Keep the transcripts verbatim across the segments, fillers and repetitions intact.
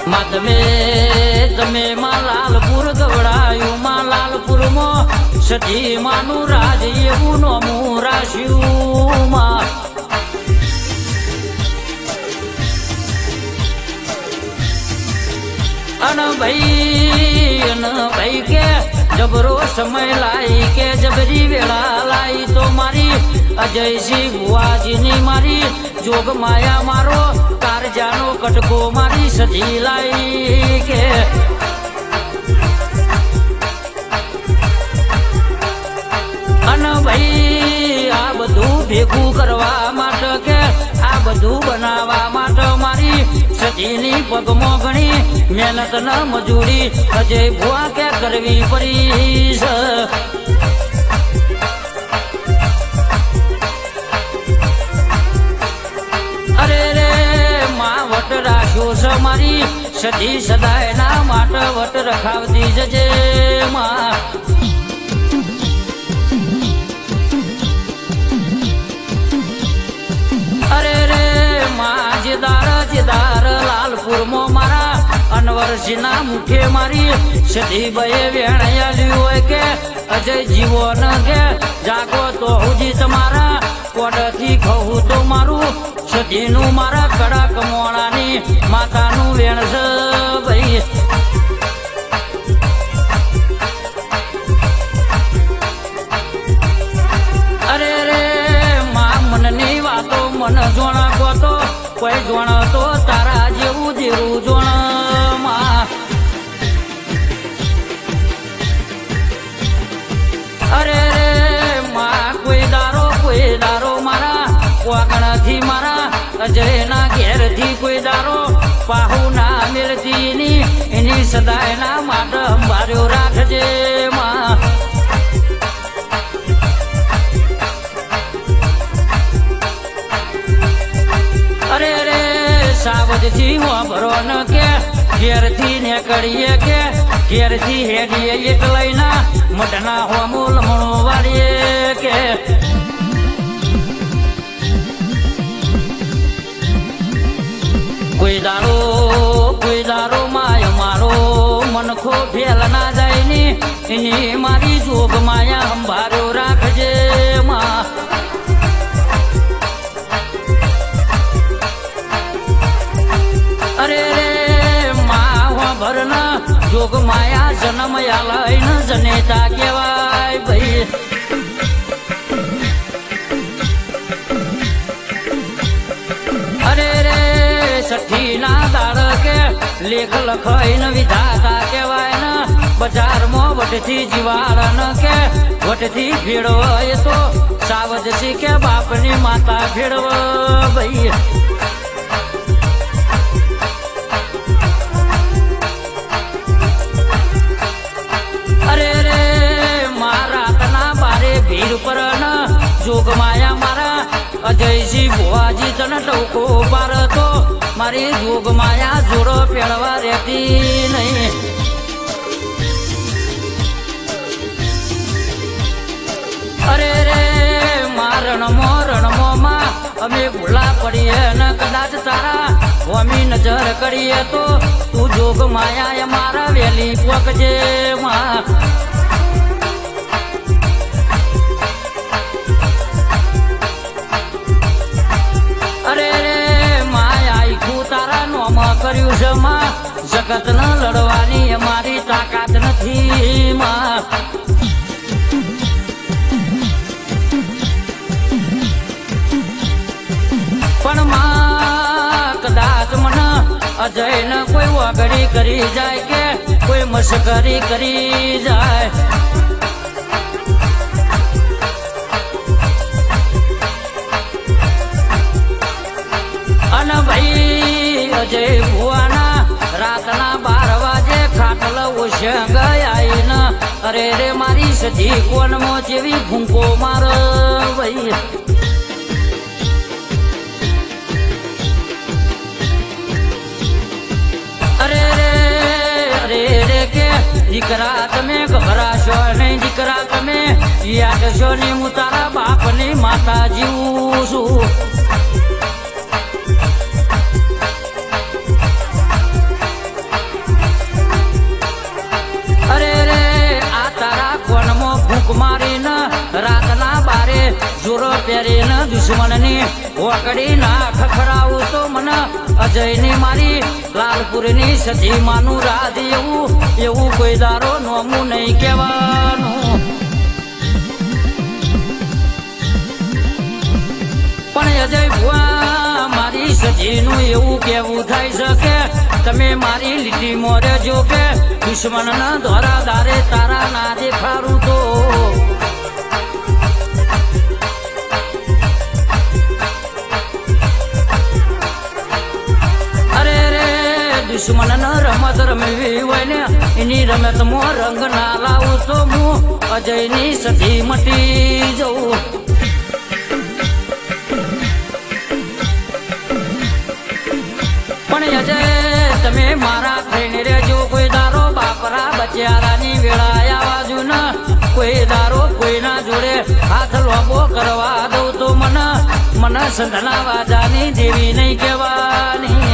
તમે તમે માં લાલપુર ગવડાયું માં લાલપુર માં સતી માનું રાજ એવું નોમું રાશ્યું માં અન ભાઈ અન ભાઈ કે જબરો સમય લાઈ કે જબરી વેળા લાઈ તો મારી અજયસિંહ બુવાજીની મારી જોગ માયા મારો કારજાનો કટકો મારી સજી લાઈ કે અન ભાઈ આ બધું ભેગું કરવા માટે કે આ બધું બનાવવા માટે મારી સજીની પગમાં ઘણી મહેનત ન મજૂરી અજય ભુવા કે કરવી પડી છે અરે રે માં વટ રાખ્યો છે મારી સજી સદાય ના માટે વટ રખાવતી જજે માં અરે રે માં જેદાર જેદાર લાલપુર મો મારા અનવરસિંહ ના મુઠે મારી સદી બયે વેણાયાલ્યું હોય કે અજય જીવો ન કે જાગો તો હુજી તમારા કોડથી કહું તો મારું સદીનું મારા કડક મોણાની માતાનું વેણ છે ભાઈ અરે રે માં મનની વાતો મન જોણકો તો કોઈ જોણ તો તારા જેવું દેવું જોણ માં અરે રે માં કોઈ દારો કોઈ દારો મારા વાગણથી મારા અજયના ઘેરથી કોઈ દારો પાહુ ના મેળતી ની એની સદાય ના માટે અંબાર્યો રાખજે માં અરે રે સાવજથી વાપરો ન કે ઘેરથી ને કરીએ કે ઘેરથી હેડીએ એક લઈના મટના હોમો લમણો વાળીએ કે કોઈ દારો કોઈ દારો માય મારો મનખો ફેલ ના જાય ની એની મારી જોગ માયા અંબાર્યો રાખજે માં અરે રે માં ભરન જોગ માયા જન્મ આલય જનેતા કહેવાય ભાઈ અરે રે સઠી ના દાડ કે લેખ લખાઈને વિધાતા કહેવાય ને બજારમાં વટથી જીવાડન કે વટથી ભેળવાય તો સાવજસી કે બાપની માતા ભેળવ ભાઈ અરે રે મારા તના બારે ભીડ પર ન જોગ માયા મારા અજયસિંહ ભુવાજી તને ટોકો પાર તો મારી જોગ માયા જોડો પેળવા રહેતી નહીં અરે રે મારણમો રણમો માં અમે ભૂલા પડીએ ને કદાચ તારા હોમી નજર કરીએ તો તું જોગ માયા મારા વેલી પોકજે માં અરે રે માયા આખું તારા નોમ કર્યું છે માં જગત ન લડવાની અમારી તાકાત નથી માં પણ માં કદાચ મને અજય ને કોઈ વગડી કરી જાય કે કોઈ મસ્કરી કરી જાય અને ભાઈ અજય ભુવાના રાતના બાર વાગે ખાટલ ઓછે ગયા ને અરે રે મારી સધી કોનમાં જેવી ભૂંકો માર ભાઈ અરે રે અરે રે કે દીકરા તમે ગભરાશો નહીં દીકરા તમે યાદ છો ને હું તારા બાપની માતા જીવું છું જોર પહેરીને દુશ્મનની ઓકડી ના ખખરાવું તો મને અજયની મારી લાલપુરની સતી માનું રાજ એવું એવું કોઈ દારો નોમું નહીં કહેવાનું. પણ અજય ભુવા મારી સજીનું એવું કેવું થાય છે કે તમે મારી લીટી મોરે જો કે દુશ્મનના દ્વારા દારે તારા ના દેખાડું તો અરે રે દુશ્મન રમત રમવી હોય ને એની રમતમાં રંગ ના લાવું તો હું અજયની સતી મટી જવું. પણ અજય તમે મારા થઈને રેજો કોઈ દારો બાપરા બચારાની વેળા આવા જુ ને કોઈ દારો કોઈના જોડે હાથ લોબો કરવા દઉં તો મને મને સંધના વાજાની દેવી નહીં કહેવાની.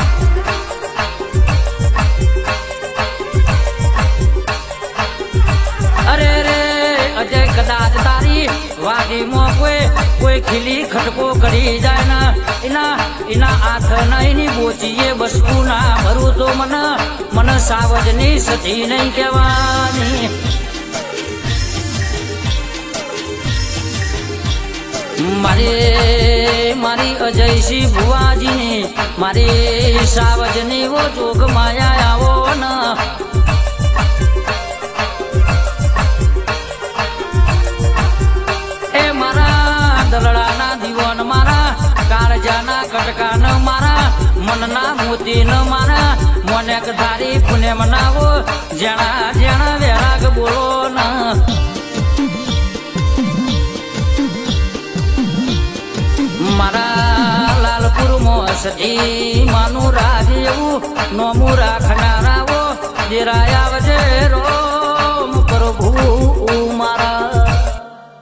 અરે રે અજય કદાચ તારી વાડીમાં કોઈ કોઈ ખીલી ખટકો કરી જાય ને એના એના હાથ નહીં બોચીએ બસકું ના ભરું તો મને મને સાવજની સતી નહીં કહેવાની. મારે મારી અજયસિંહ ભુવાજીની મારી સાવજની વો જોગ માયા આવો ને દલડાના દીવાન મારા કાળજાના કટકાન મારા મનના મોતીન મારા મોનેક ધારી પુણે મનાવો જેણા જેણા વેરાગ બોલો ના. મારા લાલપુરમાં સતી માનું રાજ એવું નોમું રાખનારાઓ દેરાયા વજે રો